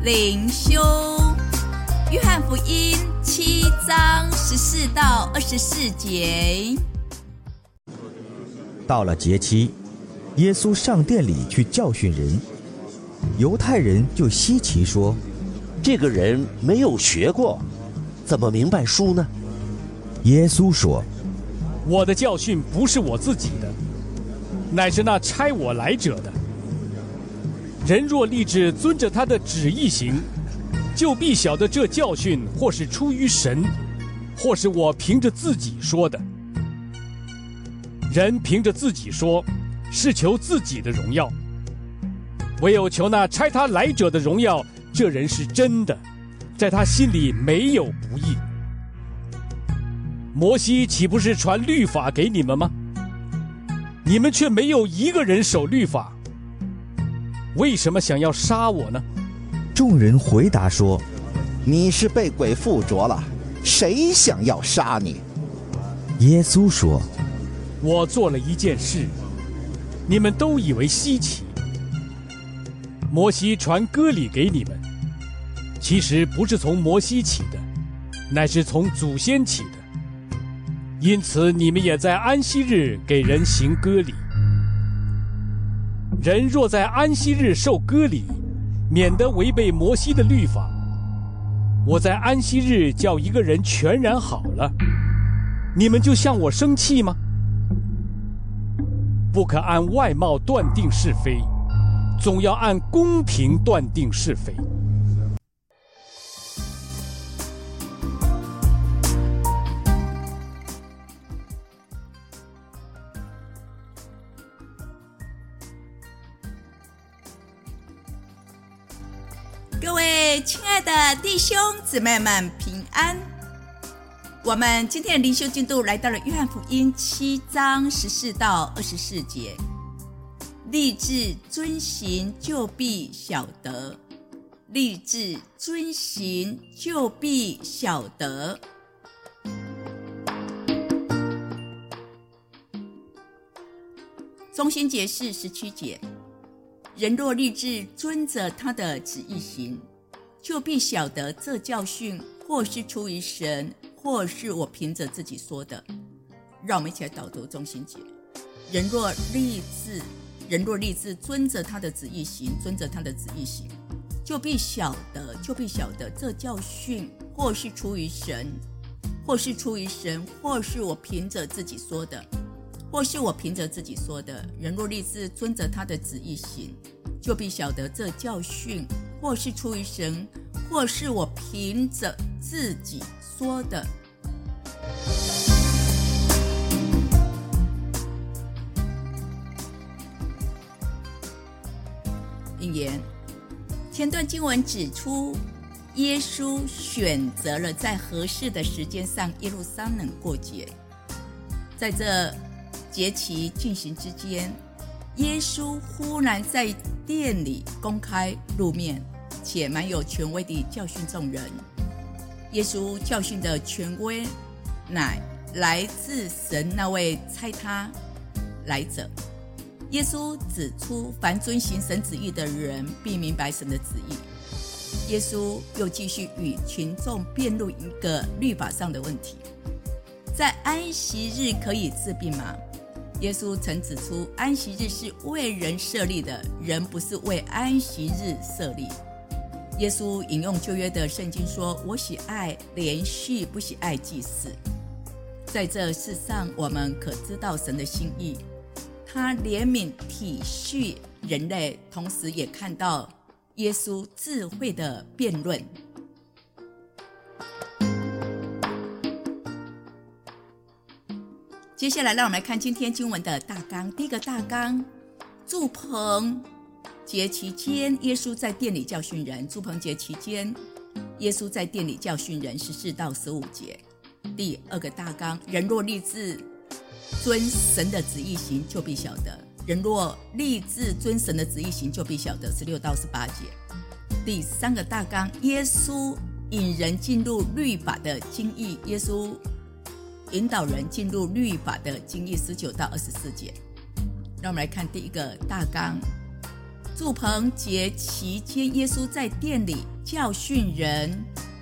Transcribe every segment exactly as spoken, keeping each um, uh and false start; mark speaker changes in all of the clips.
Speaker 1: 灵修。约翰福音七章十四到二十四节。
Speaker 2: 到了节期，耶稣上殿里去教训人，犹太人就稀奇说：
Speaker 3: 这个人没有学过，怎么明白书呢？
Speaker 2: 耶稣说：
Speaker 4: 我的教训不是我自己的，乃是那差我来者的。人若立志遵着他的旨意行，就必晓得这教训或是出于神，或是我凭着自己说的。人凭着自己说，是求自己的荣耀；唯有求那差他来者的荣耀，这人是真的，在他心里没有不义。摩西岂不是传律法给你们吗？你们却没有一个人守律法，为什么想要杀我呢？
Speaker 2: 众人回答说：
Speaker 5: 你是被鬼附着了，谁想要杀你？
Speaker 2: 耶稣说：
Speaker 4: 我做了一件事，你们都以为稀奇。摩西传割礼给你们，其实不是从摩西起的，乃是从祖先起的。因此你们也在安息日给人行割礼。人若在安息日受割礼，免得违背摩西的律法。我在安息日叫一个人全然好了，你们就向我生气吗？不可按外貌断定是非，总要按公平断定是非。
Speaker 1: 各位亲爱的弟兄姊妹们平安。我们今天的灵修进度来到了约翰福音七章十四到二十四节。立志遵行就必晓得，立志遵行就必晓得。中心节是十七节。人若立志遵着他的旨意行，就必晓得这教训或是出于神，或是我凭着自己说的。让我们一起来导读中心节。人若立志，人若立志遵着他的旨意行，遵着他的旨意行，就必晓得，就必晓得这教训或是出于神，或是出于神，或是我凭着自己说的。或是我凭着自己说的。人若立志遵着他的旨意行，就必晓得这教训或是出于神，或是我凭着自己说的。引言：前段经文指出，耶稣选择了在合适的时间上耶路撒冷过节。在这节期进行之间，耶稣忽然在殿里公开露面，且蛮有权威地教训众人。耶稣教训的权威乃来自神那位差他来者。耶稣指出，凡遵行神旨意的人必明白神的旨意。耶稣又继续与群众辩论一个律法上的问题：在安息日可以治病吗？耶稣曾指出，安息日是为人设立的，人不是为安息日设立。耶稣引用旧约的圣经说：我喜爱连续，不喜爱祭祀。在这世上，我们可知道神的心意，他怜悯体恤人类，同时也看到耶稣智慧的辩论。接下来让我们来看今天经文的大纲。第一个大纲，住棚节期间，耶稣在殿里教训人。住棚节期间，耶稣在殿里教训人，十四到十五节。第二个大纲，人若立志遵神的旨意行，就必晓得。人若立志遵神的旨意行，就必晓得，十六到十八节。第三个大纲，耶稣引人进入律法的经义。耶稣引导人进入律法的经义，十九到二十四节。让我们来看第一个大纲， 住棚节期间，耶稣在殿里教训人。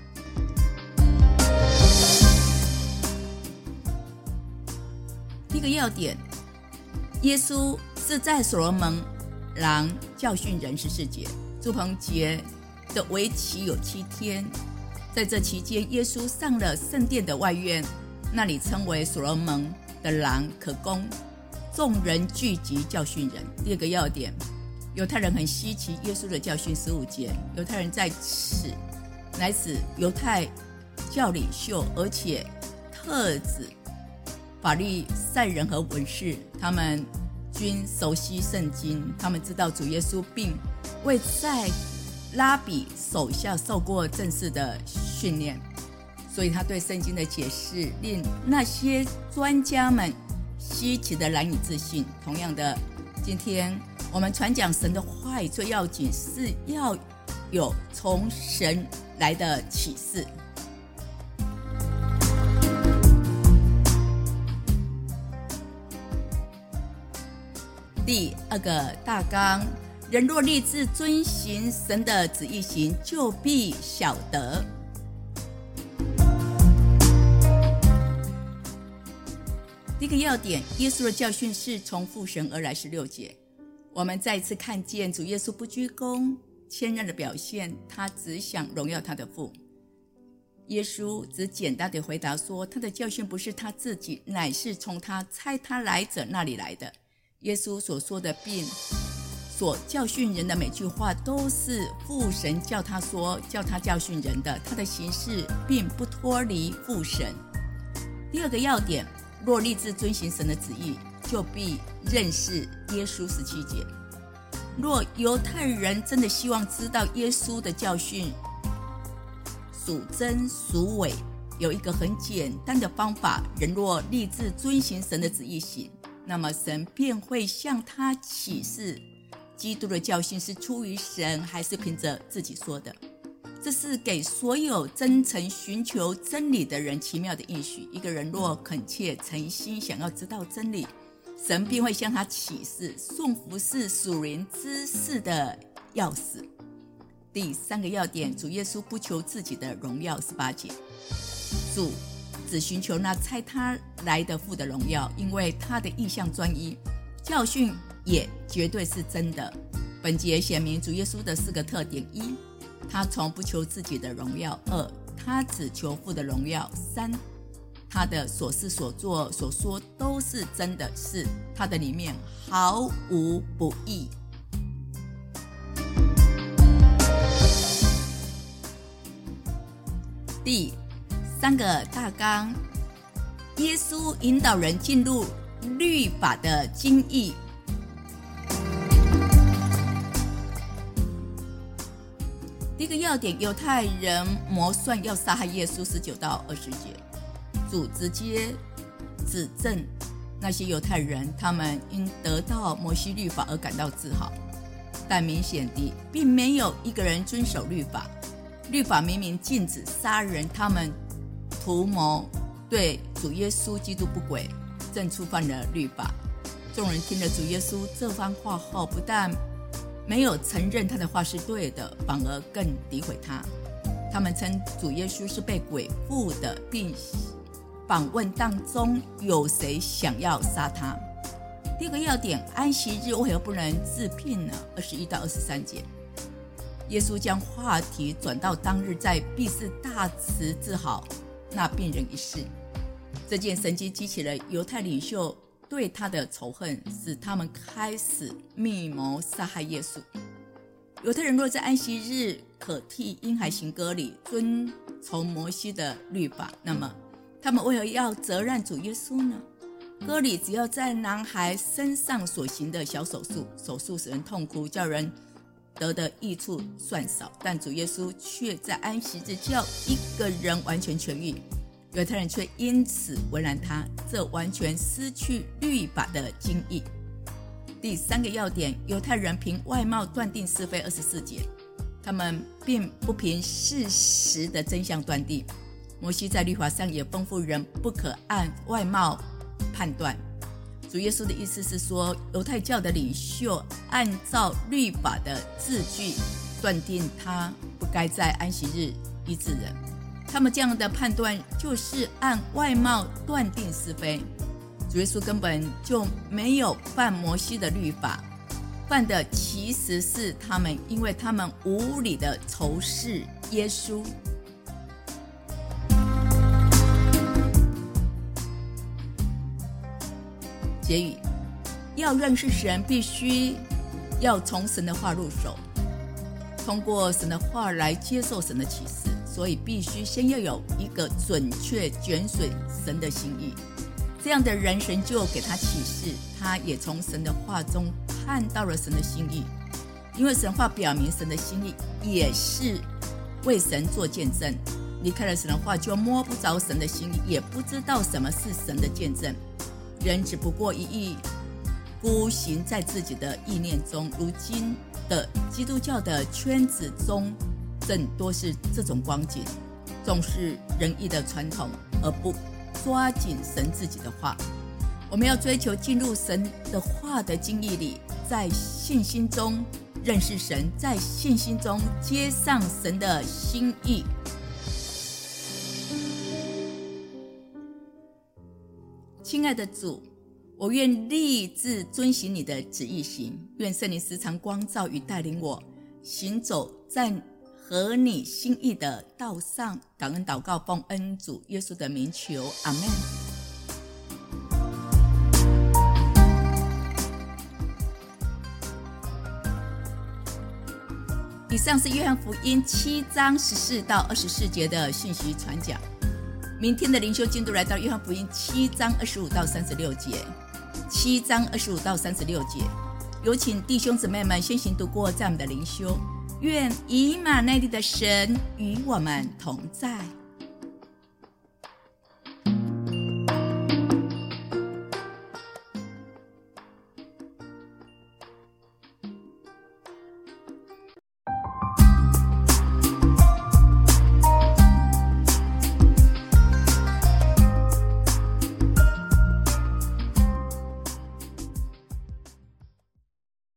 Speaker 1: 第一个要点，耶稣是在所罗门廊教训人十四节。住棚节的为期有七天，在这期间，耶稣上了圣殿的外院，那里称为所罗门的廊，可供众人聚集教训人。第二个要点，犹太人很稀奇耶稣的教训十五节。犹太人在此乃是犹太教领袖，而且特指法利赛人和文士，他们均熟悉圣经，他们知道主耶稣并未在拉比手下受过正式的训练，所以他对圣经的解释令那些专家们稀奇的难以置信。同样的，今天我们传讲神的话语最要紧是要有从神来的启示。第二个大纲，人若立志遵行神的旨意行，就必晓得。第一个要点，耶稣的教训是从父神而来，十六节。我们再一次看见主耶稣不居功谦让的表现，他只想荣耀他的父。耶稣只简单地回答说，他的教训不是他自己，乃是从他差他来者那里来的。耶稣所说的并所教训人的每句话，都是父神叫他说、叫他教训人的，他的行事并不脱离父神。第二个要点，若立志遵行神的旨意，就必认识耶稣，十七节。若犹太人真的希望知道耶稣的教训属真属伪，有一个很简单的方法，人若立志遵行神的旨意行，那么神便会向他启示基督的教训是出于神还是凭着自己说的。这是给所有真诚寻求真理的人奇妙的应许。一个人若恳切诚心想要知道真理，神便会向他启示。顺服是属灵知识的钥匙。第三个要点，主耶稣不求自己的荣耀，十八节。主只寻求那差他来的父的荣耀，因为他的意向专一，教训也绝对是真的。本节显明主耶稣的四个特点：一，他从不求自己的荣耀；二，他只求父的荣耀；三，他的所思所做所说都是真的；四，他的里面毫无不义。第三个大纲，耶稣引导人进入律法的精义。第一个要点，犹太人谋算要杀害耶稣，十九到二十节。主直接指证那些犹太人，他们因得到摩西律法而感到自豪，但明显地并没有一个人遵守律法。律法明明禁止杀人，他们图谋对主耶稣基督不轨，正触犯了律法。众人听了主耶稣这番话后，不但没有承认他的话是对的，反而更诋毁他。他们称主耶稣是被鬼附的，并访问当中有谁想要杀他。第二个要点，安息日为何不能治病呢？二十一到二十三节。耶稣将话题转到当日在毕士大池治好那病人一事。这件神迹激起了犹太领袖对他的仇恨，使他们开始密谋杀害耶稣。犹太人若在安息日可替婴孩行割礼，遵从摩西的律法，那么他们为何要责难主耶稣呢？割礼只要在男孩身上所行的小手术，手术使人痛苦，叫人得的益处算少，但主耶稣却在安息日叫一个人完全痊愈，犹太人却因此为难他，这完全失去律法的精义。第三个要点，犹太人凭外貌断定是非，二十四节。他们并不凭事实的真相断定。摩西在律法上也吩咐人不可按外貌判断。主主耶稣的意思是说，犹太教的领袖按照律法的字句断定他不该在安息日医治人，他们这样的判断就是按外貌断定是非。主耶稣根本就没有犯摩西的律法，犯的其实是他们，因为他们无理的仇视耶稣。结语，要认识神，必须要从神的话入手，通过神的话来接受神的启示，所以必须先要有一个准确卷水神的心意。这样的人，神就给他启示，他也从神的话中看到了神的心意。因为神话表明神的心意，也是为神做见证。离开了神的话，就摸不着神的心意，也不知道什么是神的见证。人只不过一意孤行在自己的意念中，如今的基督教的圈子中正多是这种光景，重视仁义的传统，而不抓紧神自己的话。我们要追求进入神的话的经历里，在信心中认识神，在信心中接上神的心意。亲爱的主，我愿立志遵行你的旨意行，愿圣灵时常光照与带领我行走在合你心意的道上。感恩祷告，奉恩主耶稣的名求，阿们。以上是约翰福音七章十四到二十四节的信息传讲。明天的灵修进度来到约翰福音七章二十五到三十六节，七章二十五到三十六节，有请弟兄姊妹们先行读过这样的灵修。愿以马内利的神与我们同在。